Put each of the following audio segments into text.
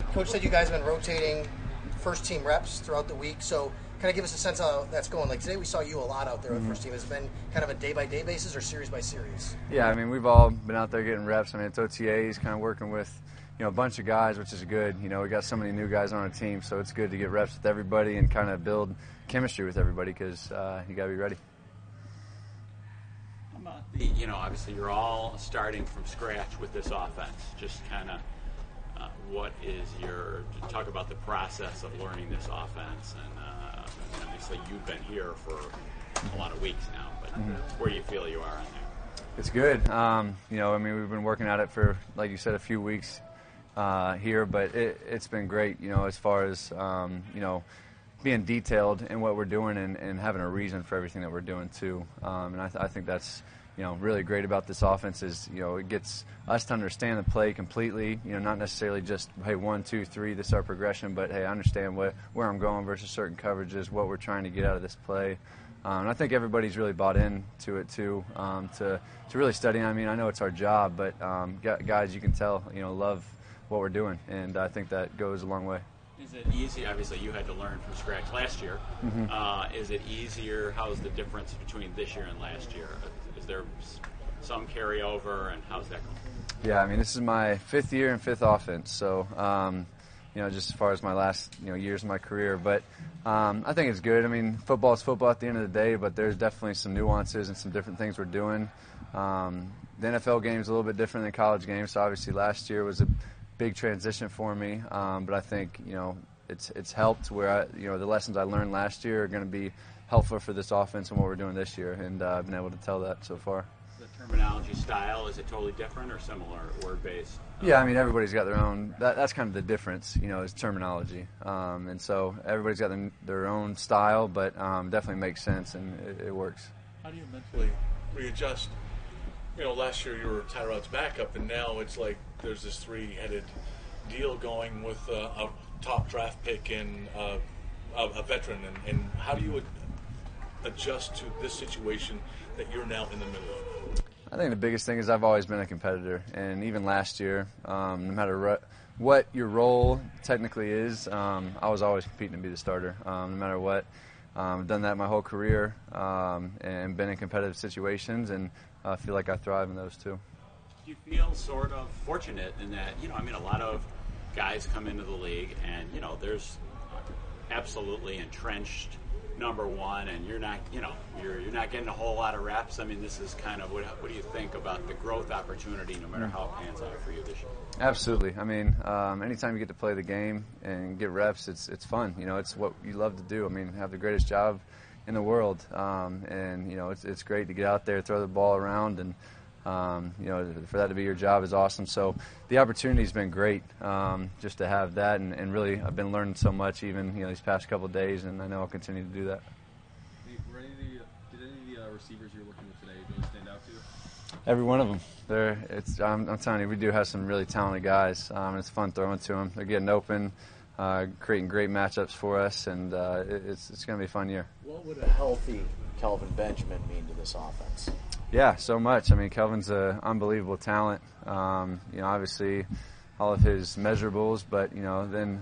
Coach said you guys have been rotating first team reps throughout the week. So kind of give us a sense of how that's going. Like today we saw you a lot out there with first team. Has it been kind of a day-by-day basis or series-by-series? Yeah, I mean, we've all been out there getting reps. I mean, it's OTAs, kind of working with, a bunch of guys, which is good. We got so many new guys on our team, so it's good to get reps with everybody and kind of build chemistry with everybody because you got to be ready. How about obviously you're all starting from scratch with this offense. Just kind of what is talk about the process of learning this offense, and obviously you've been here for a lot of weeks now, but where do you feel you are on there? It's good. We've been working at it for, like you said, a few weeks here, but it's been great, as far as, being detailed in what we're doing and having a reason for everything that we're doing too. And I think that's, really great about this offense is, it gets us to understand the play completely, not necessarily just, hey, 1, 2, 3, this is our progression, but, hey, I understand where I'm going versus certain coverages, what we're trying to get out of this play. And I think everybody's really bought into it too, to really study. I mean, I know it's our job, but guys, you can tell, love what we're doing, and I think that goes a long way. Is it easy? Obviously, you had to learn from scratch last year. Is it easier? How's the difference between this year and last year? Is there some carryover, and how's that going? Yeah, I mean, this is my 5th year and 5th offense, so just as far as my last years of my career. But I think it's good. I mean, football is football at the end of the day, but there's definitely some nuances and some different things we're doing. The NFL game is a little bit different than college games, so obviously last year was a big transition for me, but I think it's helped where the lessons I learned last year are going to be helpful for this offense and what we're doing this year, and I've been able to tell that so far. The terminology style, is it totally different or similar, word-based? Yeah, I mean, everybody's got their own. That's kind of the difference, is terminology, and so everybody's got their own style, but definitely makes sense and it works. How do you mentally readjust? Last year you were Tyrod's backup, and now it's like there's this 3-headed deal going with a top draft pick and a veteran. And how do you adjust to this situation that you're now in the middle of? I think the biggest thing is I've always been a competitor, and even last year, no matter what your role technically is, I was always competing to be the starter, no matter what. I've done that my whole career and been in competitive situations, and I feel like I thrive in those too. Do you feel sort of fortunate in that, a lot of guys come into the league and, there's absolutely entrenched number one, and you're not getting a whole lot of reps. I mean, this is kind of, what do you think about the growth opportunity, no matter how it pans out for you this year? Absolutely. I mean, anytime you get to play the game and get reps, it's fun. It's what you love to do. I mean, have the greatest job in the world, and it's great to get out there, throw the ball around, and for that to be your job is awesome. So the opportunity's been great, just to have that, and really I've been learning so much even these past couple of days, and I know I'll continue to do that. Did any of the receivers you're looking at today really stand out to you? Every one of them. I'm telling you, we do have some really talented guys. It's fun throwing to them. They're getting open, creating great matchups for us, and it's going to be a fun year. What would a healthy Kelvin Benjamin mean to this offense? Yeah, so much. I mean, Kelvin's an unbelievable talent. Obviously, all of his measurables, but then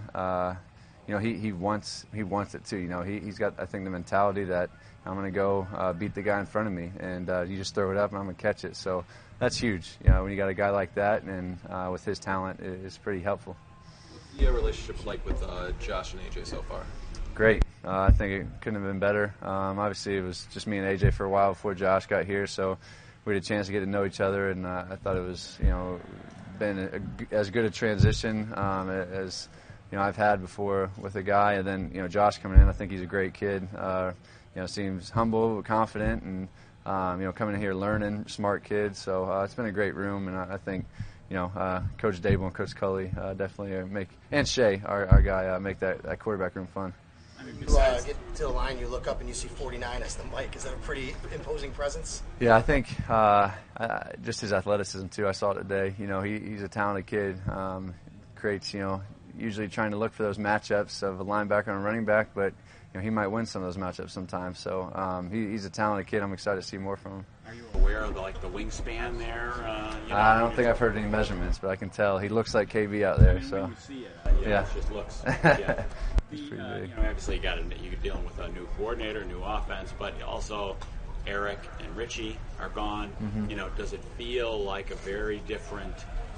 he wants it too. He's got, I think, the mentality that I'm going to go beat the guy in front of me, and you just throw it up and I'm going to catch it. So that's huge. When you got a guy like that, and with his talent, it's pretty helpful. What's the relationship like with Josh and AJ so far? Great. I think it couldn't have been better. Obviously, it was just me and AJ for a while before Josh got here, so we had a chance to get to know each other, and I thought it was, been as good a transition as I've had before with a guy. And then Josh coming in, I think he's a great kid. Seems humble, confident, and coming in here learning, smart kid. So it's been a great room, and I think Coach Dable and Coach Cully definitely and Shea, our guy, make that quarterback room fun. You get to the line, you look up, and you see 49 as the mic. Is that a pretty imposing presence? Yeah, I think just his athleticism, too. I saw it today. He's a talented kid. Creates, usually trying to look for those matchups of a linebacker and a running back, but he might win some of those matchups sometimes. So he's a talented kid. I'm excited to see more from him. Are you aware of the wingspan there? I don't think I've heard any measurements, but I can tell he looks like KB out there. So When you see it, yeah. It just looks. Yeah. It's pretty big. Obviously, you're dealing with a new coordinator, new offense, but also Eric and Richie are gone. Mm-hmm. Does it feel like a very different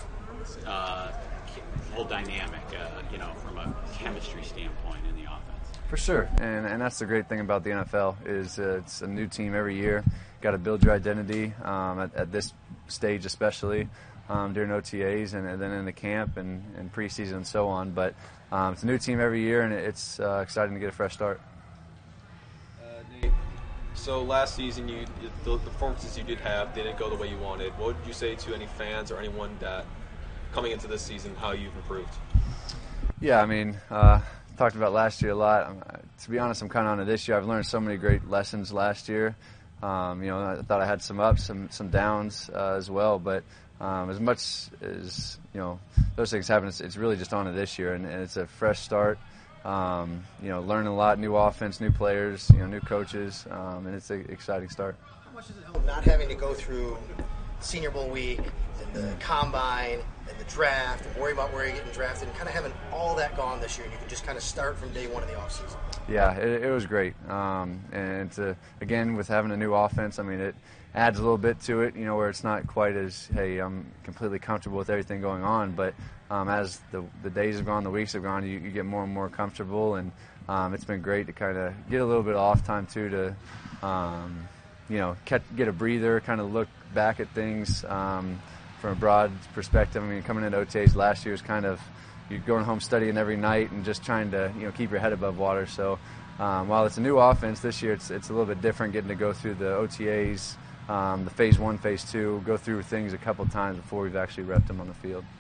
whole dynamic, from a chemistry standpoint in the offense? For sure, and that's the great thing about the NFL is it's a new team every year. Got to build your identity at this stage, especially during OTAs and then in the camp and preseason and so on. But it's a new team every year, and it's exciting to get a fresh start. Nate, so last season, the performances you did have didn't go the way you wanted. What would you say to any fans or anyone that coming into this season, how you've improved? Yeah, I mean, talked about last year a lot. To be honest, I'm kind of on to this year. I've learned so many great lessons last year. I thought I had some ups, some downs as well. But as much as those things happen, it's really just on to this year, and it's a fresh start. Learning a lot, new offense, new players, new coaches, and it's an exciting start. How much does it help not having to go through Senior Bowl week, the combine, and the draft, and worry about where you're getting drafted, and kind of having all that gone this year, and you can just kind of start from day one of the offseason? Yeah, it was great. And again, with having a new offense, I mean, it adds a little bit to it, where it's not quite as, hey, I'm completely comfortable with everything going on. But as the days have gone, the weeks have gone, you get more and more comfortable. And it's been great to kind of get a little bit of off time, too, to, get a breather, kind of look back at things from a broad perspective. I mean, coming into OTAs last year was kind of you're going home studying every night and just trying to keep your head above water. So while it's a new offense this year, it's a little bit different getting to go through the OTAs, the phase 1, phase 2, go through things a couple times before we've actually repped them on the field.